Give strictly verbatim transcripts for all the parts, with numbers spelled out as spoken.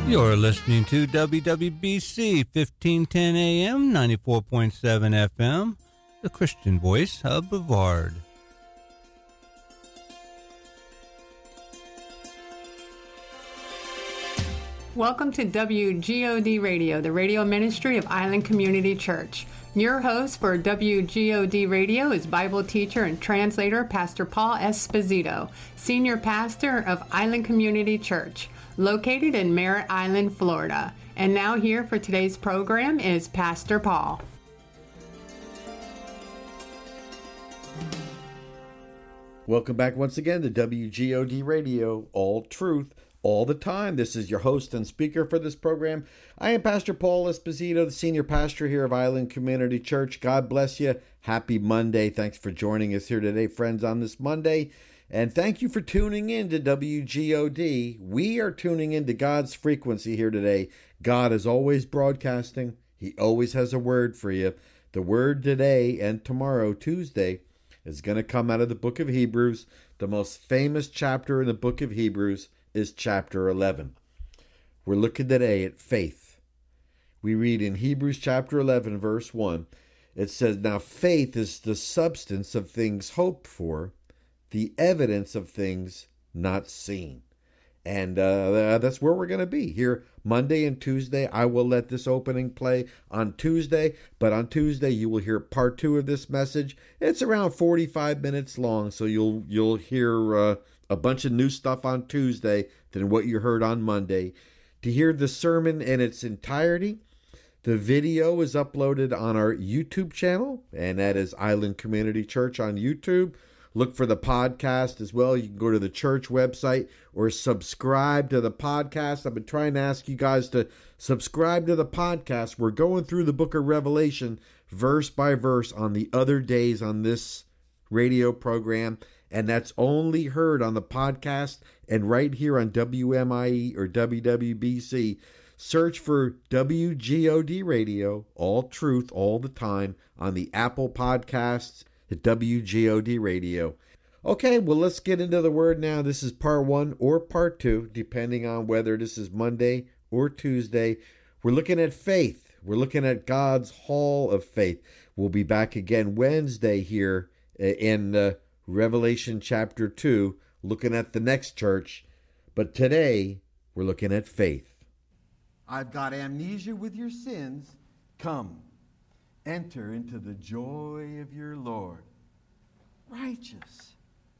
You're listening to W W B C fifteen ten A M, ninety-four point seven F M, the Christian voice of Brevard. Welcome to W G O D Radio, the radio ministry of Island Community Church. Your host for W G O D Radio is Bible teacher and translator Pastor Paul Esposito, senior pastor of Island Community Church, located in Merritt Island, Florida. And now here for today's program is Pastor Paul. Welcome back once again to W G O D Radio, all truth, all the time. This is your host and speaker for this program. I am Pastor Paul Esposito, the senior pastor here of Island Community Church. God bless you. Happy Monday. Thanks for joining us here today, friends, on this Monday. And thank you for tuning in to W G O D. We are tuning into God's frequency here today. God is always broadcasting. He always has a word for you. The word today and tomorrow, Tuesday, is going to come out of the book of Hebrews. The most famous chapter in the book of Hebrews is chapter eleven. We're looking today at faith. We read in Hebrews chapter eleven, verse one, it says, "Now faith is the substance of things hoped for, the evidence of things not seen." And uh, that's where we're going to be here Monday and Tuesday. I will let this opening play on Tuesday, but on Tuesday you will hear part two of this message. It's around forty-five minutes long, so you'll you'll hear uh, a bunch of new stuff on Tuesday than what you heard on Monday. To hear the sermon in its entirety, the video is uploaded on our YouTube channel, and that is Island Community Church on YouTube. Look for the podcast as well. You can go to the church website or subscribe to the podcast. I've been trying to ask you guys to subscribe to the podcast. We're going through the book of Revelation verse by verse on the other days on this radio program, and that's only heard on the podcast and right here on W M I E or W W B C. Search for W G O D Radio, all truth, all the time, on the Apple Podcasts at W G O D Radio. Okay, well, let's get into the word now. This is part one or part two, depending on whether this is Monday or Tuesday. We're looking at faith. We're looking at God's hall of faith. We'll be back again Wednesday here in uh, Revelation chapter two, looking at the next church. But today, we're looking at faith. I've got amnesia with your sins. Come, enter into the joy of your Lord. Righteous.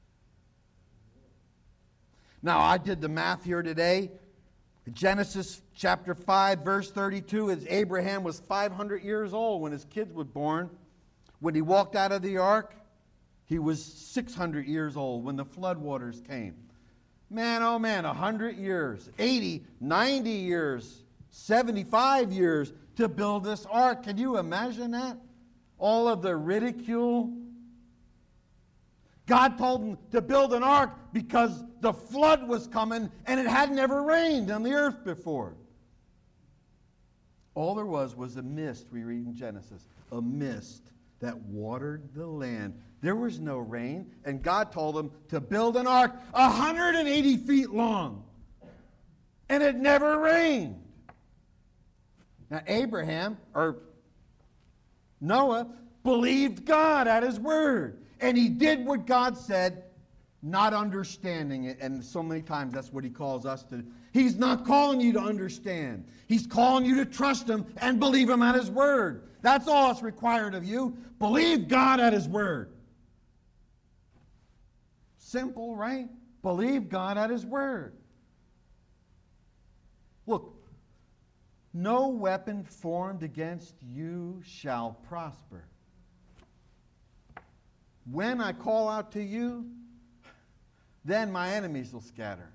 Now, I did the math here today. Genesis chapter five, verse thirty-two, is Abraham was five hundred years old when his kids were born. When he walked out of the ark, he was six hundred years old when the floodwaters came. Man, oh man, one hundred years, eighty, ninety years, seventy-five years to build this ark. Can you imagine that? All of the ridicule. God told him to build an ark because the flood was coming and it had never rained on the earth before. All there was was a mist, we read in Genesis, a mist that watered the land. There was no rain, and God told him to build an ark one hundred eighty feet long, and it never rained. Now, Abraham, or Noah, believed God at his word, and he did what God said, not understanding it, and so many times that's what he calls us to do. He's not calling you to understand. He's calling you to trust him and believe him at his word. That's all that's required of you. Believe God at his word. Simple, right? Believe God at his word. Look, no weapon formed against you shall prosper. When I call out to you, then my enemies will scatter.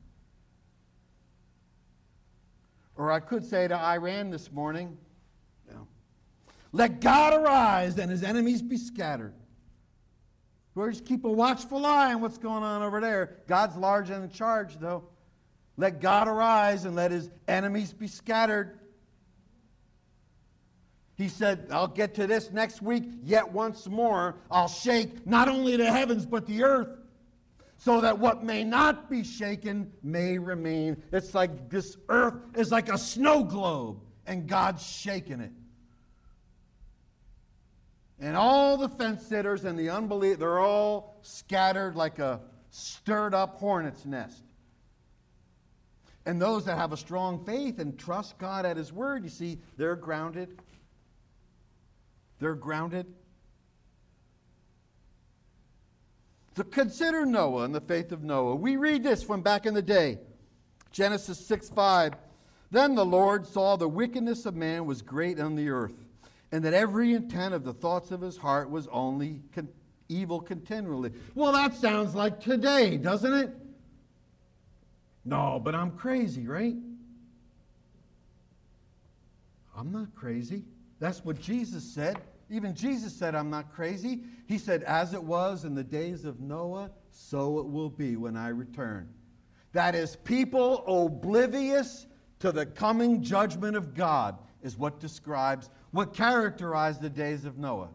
Or I could say to Iran this morning, you know, let God arise and his enemies be scattered. Or just keep a watchful eye on what's going on over there. God's large and in charge, though. Let God arise and let his enemies be scattered. He said, I'll get to this next week. Yet once more, I'll shake not only the heavens but the earth. so that what may not be shaken may remain. It's like this earth is like a snow globe, and God's shaking it. And all the fence sitters and the unbelievers, they're all scattered like a stirred up hornet's nest. And those that have a strong faith and trust God at His word, you see, they're grounded. They're grounded. So consider Noah and the faith of Noah. We read this from back in the day. Genesis six five. Then the Lord saw the wickedness of man was great on the earth, and that every intent of the thoughts of his heart was only con- evil continually. Well, that sounds like today, doesn't it? No, but I'm crazy, right? I'm not crazy. That's what Jesus said. Even Jesus said, I'm not crazy. He said, as it was in the days of Noah, so it will be when I return. That is, people oblivious to the coming judgment of God is what describes, what characterized the days of Noah.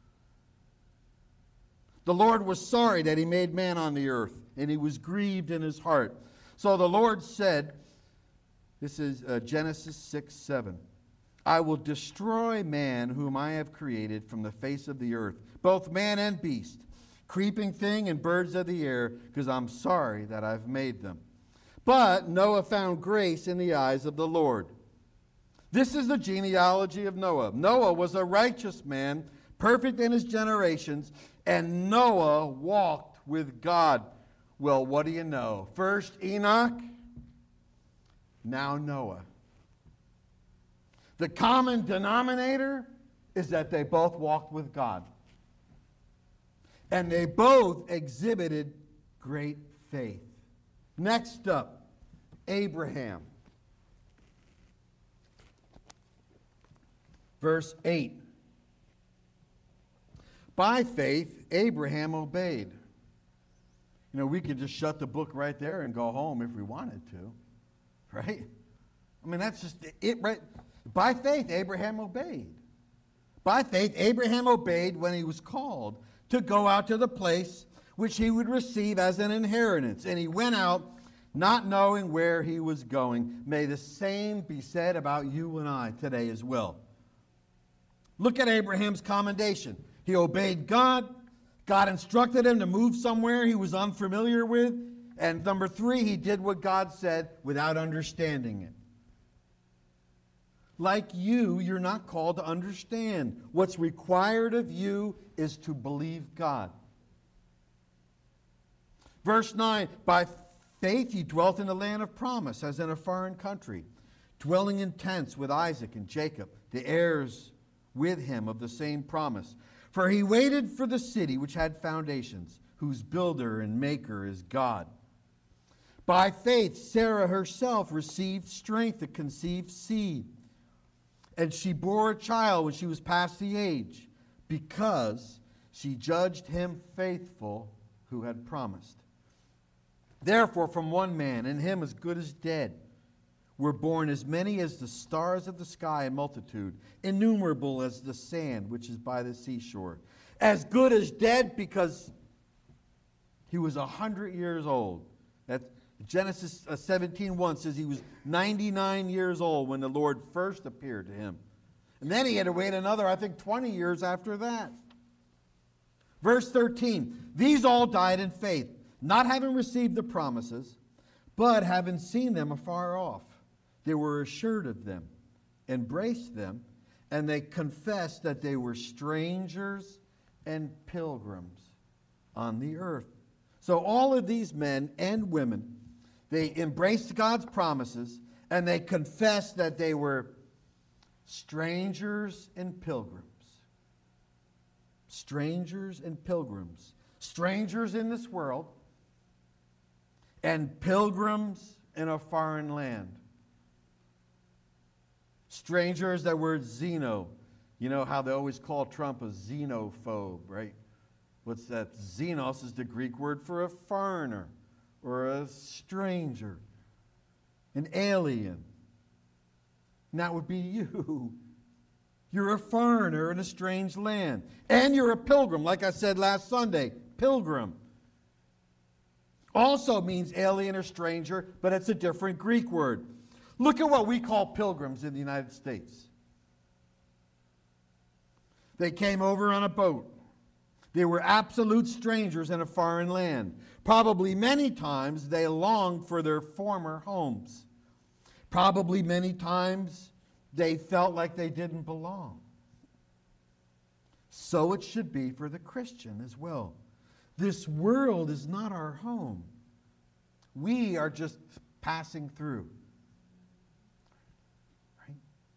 The Lord was sorry that He made man on the earth, and He was grieved in His heart. So the Lord said, this is uh, Genesis six seven. I will destroy man whom I have created from the face of the earth, both man and beast, creeping thing and birds of the air, because I'm sorry that I've made them. But Noah found grace in the eyes of the Lord. This is the genealogy of Noah. Noah was a righteous man, perfect in his generations, and Noah walked with God. Well, what do you know? First Enoch, now Noah. The common denominator is that they both walked with God. And they both exhibited great faith. Next up, Abraham. Verse eight. By faith, Abraham obeyed. You know, we could just shut the book right there and go home if we wanted to. Right? I mean, that's just it, right? By faith, Abraham obeyed. By faith, Abraham obeyed when he was called to go out to the place which he would receive as an inheritance. And he went out not knowing where he was going. May the same be said about you and I today as well. Look at Abraham's commendation. He obeyed God. God instructed him to move somewhere he was unfamiliar with. And number three, he did what God said without understanding it. Like you, you're not called to understand. What's required of you is to believe God. Verse nine, by faith he dwelt in the land of promise, as in a foreign country, dwelling in tents with Isaac and Jacob, the heirs with him of the same promise. For he waited for the city which had foundations, whose builder and maker is God. By faith Sarah herself received strength to conceive seed, and she bore a child when she was past the age, because she judged him faithful who had promised. Therefore, from one man, and him as good as dead, were born as many as the stars of the sky in multitude, innumerable as the sand which is by the seashore. As good as dead, because he was a hundred years old. That's Genesis seventeen one says he was ninety-nine years old when the Lord first appeared to him. And then he had to wait another, I think, twenty years after that. Verse thirteen, these all died in faith, not having received the promises, but having seen them afar off. They were assured of them, embraced them, and they confessed that they were strangers and pilgrims on the earth. So all of these men and women, they embraced God's promises, and they confessed that they were strangers and pilgrims. Strangers and pilgrims. Strangers in this world, and pilgrims in a foreign land. Strangers, that word xeno. You know how they always call Trump a xenophobe, right? What's that? Xenos is the Greek word for a foreigner or a stranger, an alien. And that would be you. You're a foreigner in a strange land. And you're a pilgrim, like I said last Sunday. Pilgrim. Also means alien or stranger, but it's a different Greek word. Look at what we call pilgrims in the United States. They came over on a boat. They were absolute strangers in a foreign land. Probably many times they longed for their former homes. Probably many times they felt like they didn't belong. So it should be for the Christian as well. This world is not our home. We are just passing through. Right?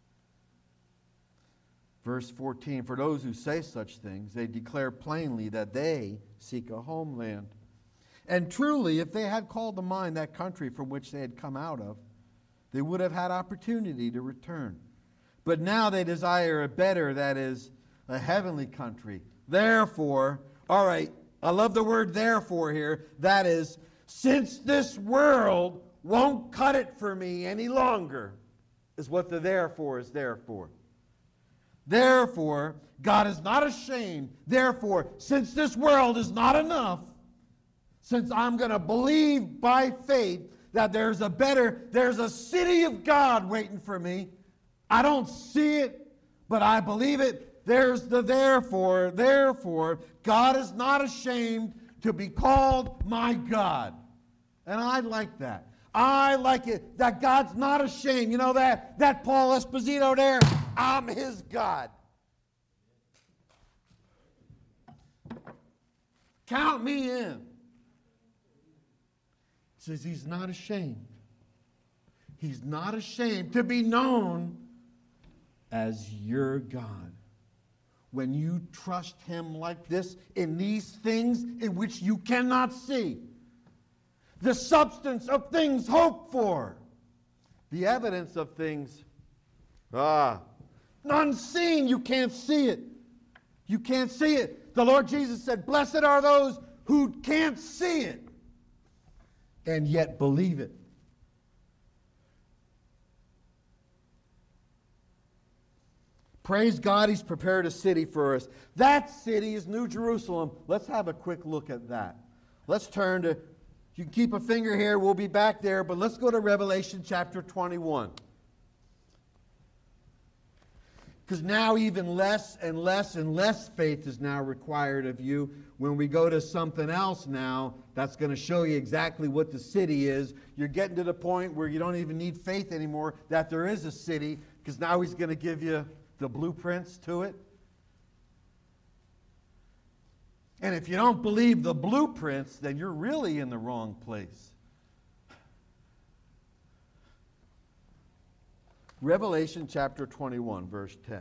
Verse fourteen, for those who say such things, they declare plainly that they seek a homeland. And truly, if they had called to mind that country from which they had come out of, they would have had opportunity to return. But now they desire a better, that is, a heavenly country. Therefore, all right, I love the word therefore here. That is, since this world won't cut it for me any longer, is what the therefore is there for. Therefore, God is not ashamed. Therefore, since this world is not enough, since I'm going to believe by faith that there's a better, there's a city of God waiting for me. I don't see it, but I believe it. There's the therefore. Therefore, God is not ashamed to be called my God. And I like that. I like it, that God's not ashamed. You know that, that Paul Esposito there? I'm his God. Count me in. Says he's not ashamed. He's not ashamed to be known as your God. When you trust him like this in these things in which you cannot see, the substance of things hoped for, the evidence of things ah unseen, you can't see it. You can't see it. The Lord Jesus said, blessed are those who can't see it and yet believe it. Praise God, he's prepared a city for us. That city is New Jerusalem. Let's have a quick look at that. Let's turn to, you can keep a finger here, we'll be back there, but let's go to Revelation chapter twenty-one. Because now even less and less and less faith is now required of you. When we go to something else now, that's going to show you exactly what the city is. You're getting to the point where you don't even need faith anymore that there is a city, because now he's going to give you the blueprints to it. And if you don't believe the blueprints, then you're really in the wrong place. Revelation chapter twenty-one, verse ten.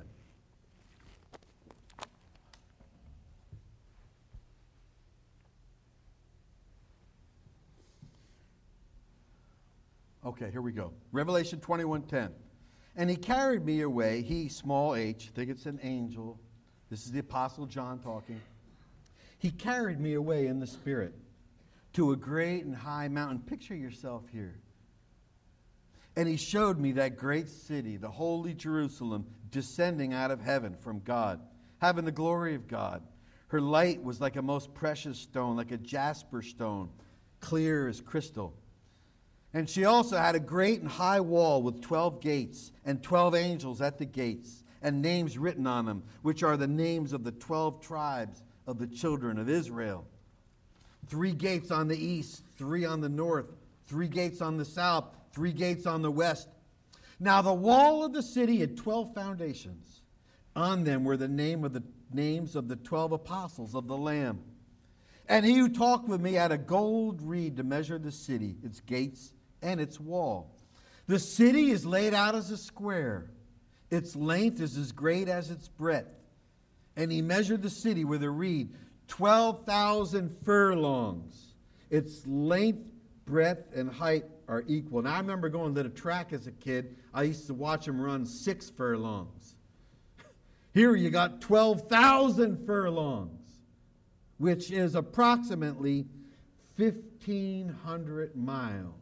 Okay, here we go. Revelation twenty-one ten. And he carried me away, he, small h, I think it's an angel. This is the Apostle John talking. He carried me away in the Spirit to a great and high mountain. Picture yourself here. And he showed me that great city, the holy Jerusalem, descending out of heaven from God, having the glory of God. Her light was like a most precious stone, like a jasper stone, clear as crystal. And she also had a great and high wall with twelve gates, and twelve angels at the gates, and names written on them, which are the names of the twelve tribes of the children of Israel. Three gates on the east, three on the north, three gates on the south, three gates on the west. Now the wall of the city had twelve foundations. On them were the name of the names of the twelve apostles of the Lamb. And he who talked with me had a gold reed to measure the city, its gates, and its wall. The city is laid out as a square. Its length is as great as its breadth. And he measured the city with a reed, twelve thousand furlongs. Its length, breadth, and height are equal. Now, I remember going to the track as a kid. I used to watch them run six furlongs. Here you got twelve thousand furlongs, which is approximately fifteen hundred miles.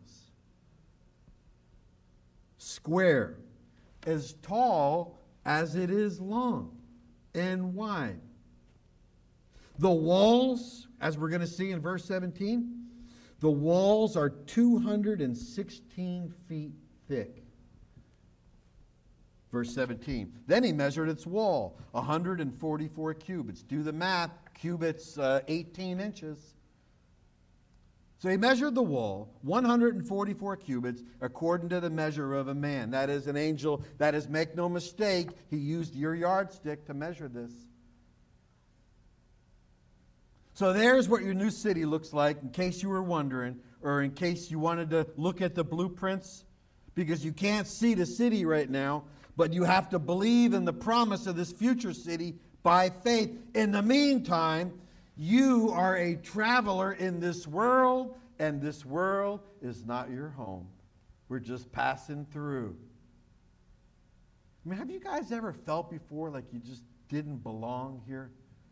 Square, as tall as it is long and wide. The walls, as we're going to see in verse seventeen, The walls are two hundred sixteen feet thick. Verse seventeen. Then he measured its wall, one hundred forty-four cubits. Do the math. Cubits, uh, eighteen inches. So he measured the wall, one hundred forty-four cubits, according to the measure of a man. That is an angel. That is, make no mistake, he used your yardstick to measure this. So there's what your new city looks like, in case you were wondering, or in case you wanted to look at the blueprints, because you can't see the city right now, but you have to believe in the promise of this future city by faith. In the meantime, you are a traveler in this world, and this world is not your home. We're just passing through. I mean, have you guys ever felt before like you just didn't belong here?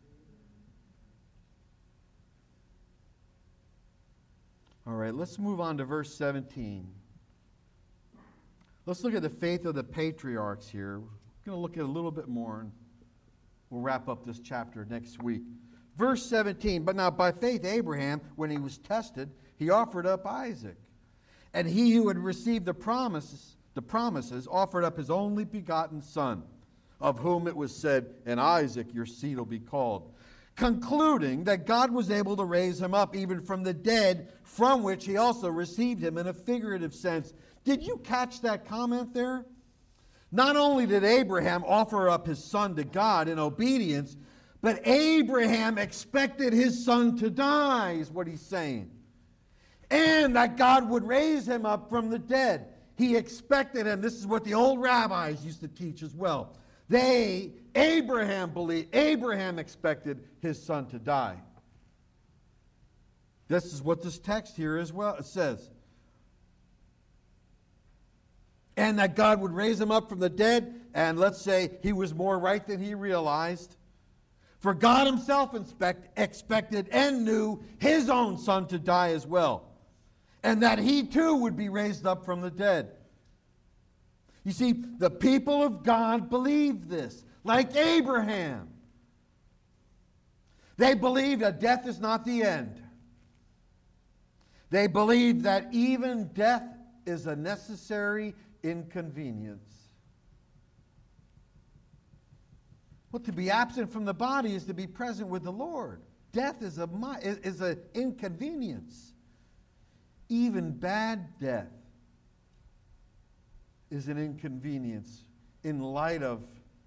All right, let's move on to verse seventeen. Let's look at the faith of the patriarchs here. We're going to look at a little bit more, and we'll wrap up this chapter next week. Verse seventeen, but now by faith Abraham, when he was tested, he offered up Isaac. And he who had received the promises, the promises offered up his only begotten son, of whom it was said, in Isaac your seed will be called, concluding that God was able to raise him up even from the dead, from which he also received him in a figurative sense. Did you catch that comment there? Not only did Abraham offer up his son to God in obedience, but Abraham expected his son to die, is what he's saying. And that God would raise him up from the dead. He expected him. This is what the old rabbis used to teach as well. They, Abraham believed, Abraham expected his son to die. This is what this text here as well, it says. And that God would raise him up from the dead, and let's say he was more right than he realized. For God himself expect, expected and knew his own son to die as well, and that he too would be raised up from the dead. You see, the people of God believed this, like Abraham. They believed that death is not the end. They believed that even death is a necessary inconvenience. Well, to be absent from the body is to be present with the Lord. Death is a is an inconvenience. Even bad death is an inconvenience in light of.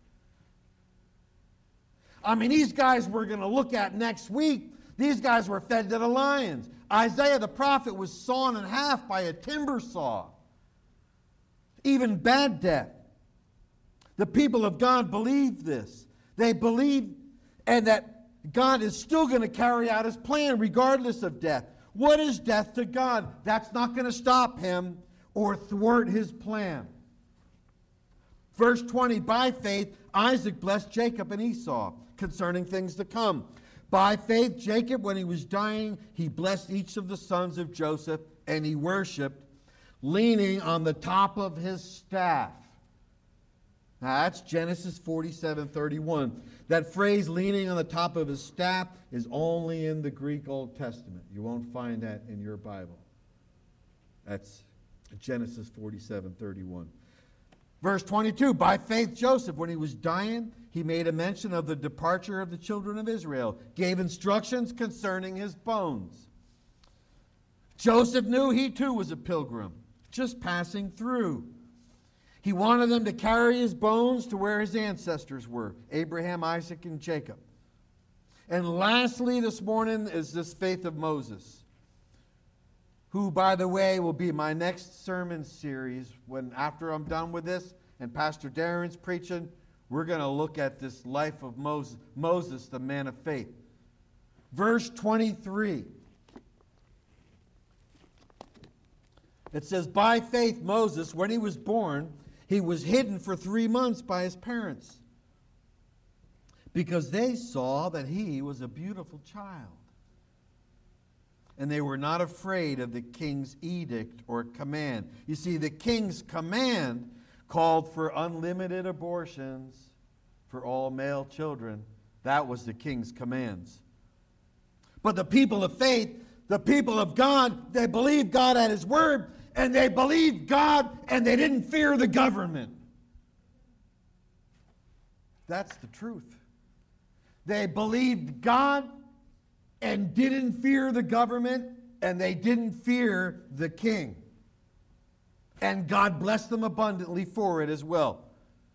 I mean, these guys we're going to look at next week, these guys were fed to the lions. Isaiah the prophet was sawn in half by a timber saw. Even bad death. The people of God believed this. They believed and that God is still going to carry out his plan regardless of death. What is death to God? That's not going to stop him or thwart his plan. Verse twenty, by faith Isaac blessed Jacob and Esau concerning things to come. By faith Jacob, when he was dying, he blessed each of the sons of Joseph, and he worshipped, leaning on the top of his staff. Now that's Genesis forty-seven thirty-one. That phrase, leaning on the top of his staff, is only in the Greek Old Testament. You won't find that in your Bible. That's Genesis forty-seven thirty-one. Verse twenty-two, by faith Joseph, when he was dying, he made a mention of the departure of the children of Israel, gave instructions concerning his bones. Joseph knew he too was a pilgrim, just passing through. He wanted them to carry his bones to where his ancestors were, Abraham, Isaac, and Jacob. And lastly this morning is this faith of Moses, who, by the way, will be my next sermon series. When after I'm done with this and Pastor Darren's preaching, we're going to look at this life of Moses, Moses, the man of faith. Verse twenty-three. It says, by faith Moses, when he was born, he was hidden for three months by his parents, because they saw that he was a beautiful child. And they were not afraid of the king's edict or command. You see, the king's command called for unlimited abortions for all male children. That was the king's commands. But the people of faith the people of God, they believed God at his word, and they believed God, and they didn't fear the government. That's the truth. They believed God and didn't fear the government, and they didn't fear the king. And God blessed them abundantly for it as well.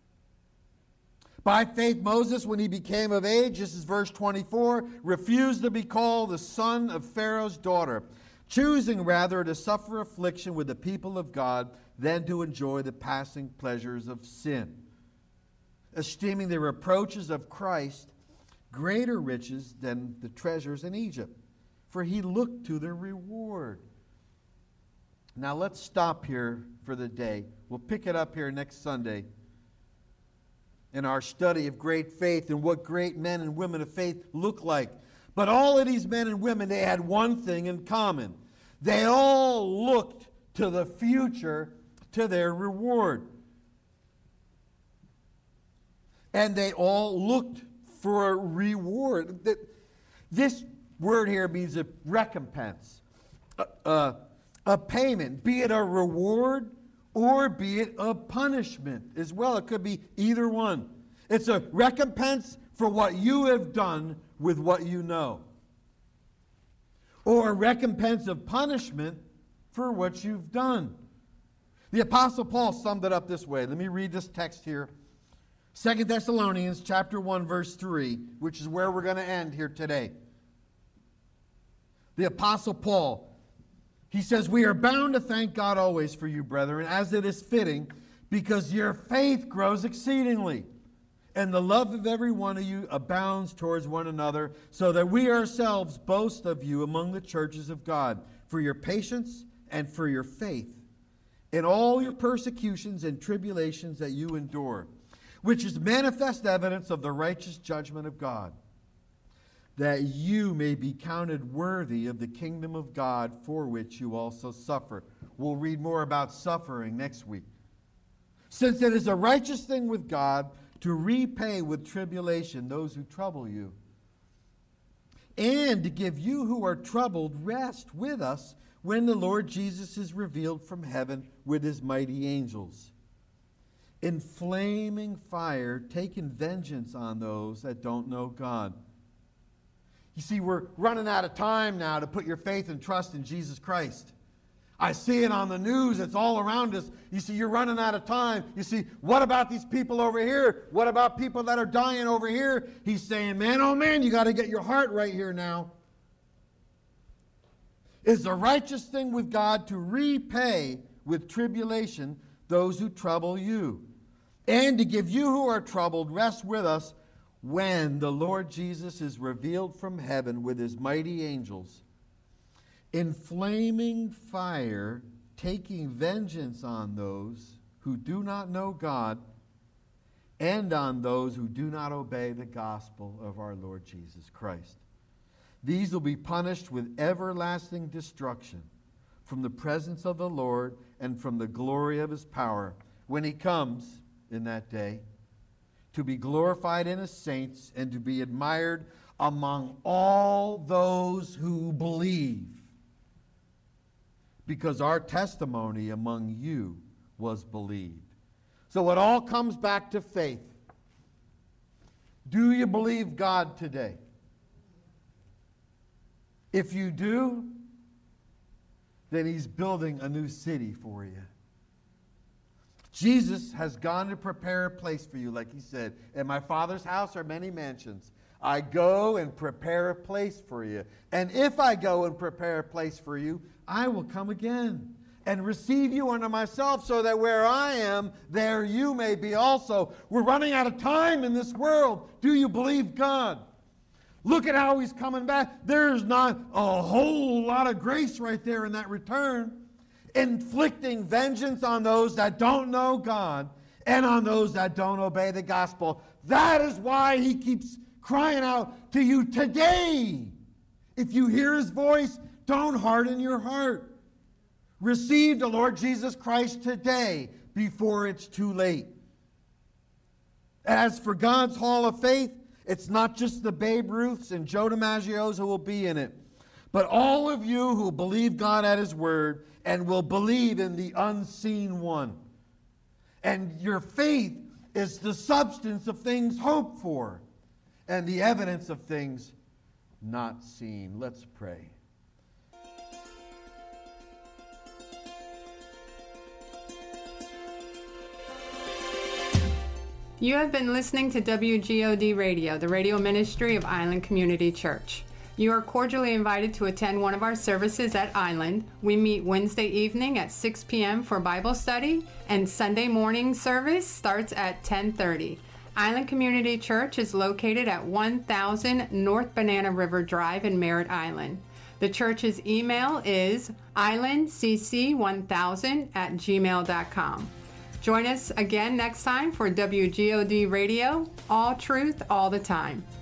By faith, Moses, when he became of age, this is verse twenty-four, refused to be called the son of Pharaoh's daughter, choosing rather to suffer affliction with the people of God than to enjoy the passing pleasures of sin, esteeming the reproaches of Christ greater riches than the treasures in Egypt, for he looked to the reward. Now let's stop here for the day. We'll pick it up here next Sunday in our study of great faith and what great men and women of faith look like. But all of these men and women, they had one thing in common. They all looked to the future, to their reward. And they all looked for a reward. This word here means a recompense, a, a, a payment, be it a reward or be it a punishment as well. It could be either one. It's a recompense for what you have done with what you know, or a recompense of punishment for what you've done. The Apostle Paul summed it up this way. Let me read this text here. Second Thessalonians chapter one, verse three, which is where we're going to end here today. The Apostle Paul, he says, "We are bound to thank God always for you, brethren, as it is fitting, because your faith grows exceedingly, and the love of every one of you abounds towards one another, so that we ourselves boast of you among the churches of God, for your patience and for your faith, in all your persecutions and tribulations that you endure, which is manifest evidence of the righteous judgment of God, that you may be counted worthy of the kingdom of God, for which you also suffer." We'll read more about suffering next week. "Since it is a righteous thing with God to repay with tribulation those who trouble you, and to give you who are troubled rest with us when the Lord Jesus is revealed from heaven with his mighty angels, in flaming fire, taking vengeance on those that don't know God." You see, we're running out of time now to put your faith and trust in Jesus Christ. I see it on the news. It's all around us. You see, you're running out of time. You see, what about these people over here? What about people that are dying over here? He's saying, man, oh man, you got to get your heart right here now. It's a righteous thing with God to repay with tribulation those who trouble you, and to give you who are troubled rest with us when the Lord Jesus is revealed from heaven with his mighty angels, in flaming fire, taking vengeance on those who do not know God and on those who do not obey the gospel of our Lord Jesus Christ. These will be punished with everlasting destruction from the presence of the Lord and from the glory of his power when he comes in that day, to be glorified in his saints and to be admired among all those who believe, because our testimony among you was believed. So it all comes back to faith. Do you believe God today? If you do, then he's building a new city for you. Jesus has gone to prepare a place for you, like he said. In my Father's house are many mansions. I go and prepare a place for you. And if I go and prepare a place for you, I will come again and receive you unto myself, so that where I am, there you may be also. We're running out of time in this world. Do you believe God? Look at how he's coming back. There's not a whole lot of grace right there in that return. Inflicting vengeance on those that don't know God and on those that don't obey the gospel. That is why he keeps crying out to you today. If you hear his voice, don't harden your heart. Receive the Lord Jesus Christ today before it's too late. As for God's Hall of Faith, it's not just the Babe Ruths and Joe DiMaggio's who will be in it, but all of you who believe God at his word and will believe in the unseen one. And your faith is the substance of things hoped for and the evidence of things not seen. Let's pray. You have been listening to W G O D Radio, the radio ministry of Island Community Church. You are cordially invited to attend one of our services at Island. We meet Wednesday evening at six p.m. for Bible study, and Sunday morning service starts at ten thirty. Island Community Church is located at one thousand North Banana River Drive in Merritt Island. The church's email is island c c one thousand at gmail dot com. Join us again next time for W G O D Radio, all truth, all the time.